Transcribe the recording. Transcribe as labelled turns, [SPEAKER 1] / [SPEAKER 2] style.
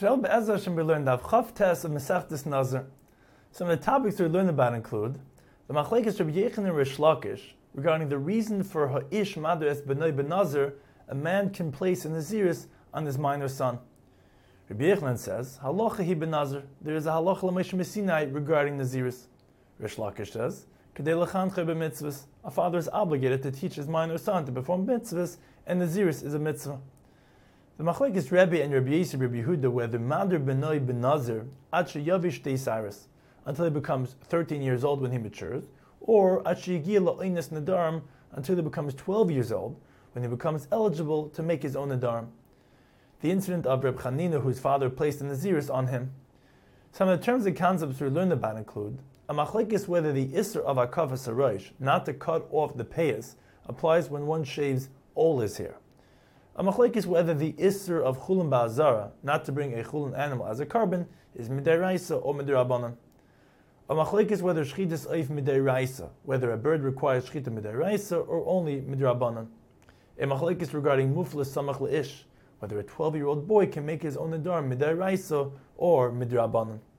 [SPEAKER 1] Today, Be'ez Hashem, we learned Daf Chaf Tes of Masechtas Nazir. Some of the topics we learn about include the Machlekes Rabbi Yechon and Rish Lakish regarding the reason for Ha'ish Madar Es B'nai B'Nazir a man can place a Naziris on his minor son. Rabbi Yechon says, Halacha Hi B'Nazir, there is a Halacha L'Moshe Messinai regarding Naziris. Rish Lakish says, Kedei L'chanchei B'mitzvahs, a father is obligated to teach his minor son to perform mitzvahs, and Naziris is a mitzvah. The Machlekes Rebbe and Rabbi Yisrael Rabbi Yehuda whether Madar B'nai B'Nazir Ad Sheyavish Teisaris, until he becomes 13 years old when he matures, or Ad Sheyigia La'oines Nadarim, until he becomes 12 years old, when he becomes eligible to make his own Nadarim. The incident of Reb Chanina, whose father placed a Naziris on him. Some of the terms and concepts we learned about include a Machlekes whether the Isser of Akavas Harosh, not to cut off the payas, applies when one shaves all his hair. A machlekes whether the isser of chulin ba'azara, not to bring a chulin animal as a carbon, is midiraisa or midirabanan. A machlekes whether shchitas oif midiraisa, whether a bird requires shchita midiraisa or only midirabanan. A machlekes regarding muflas samach leish, whether a 12-year-old boy can make his own nadar midiraisa or midirabanan.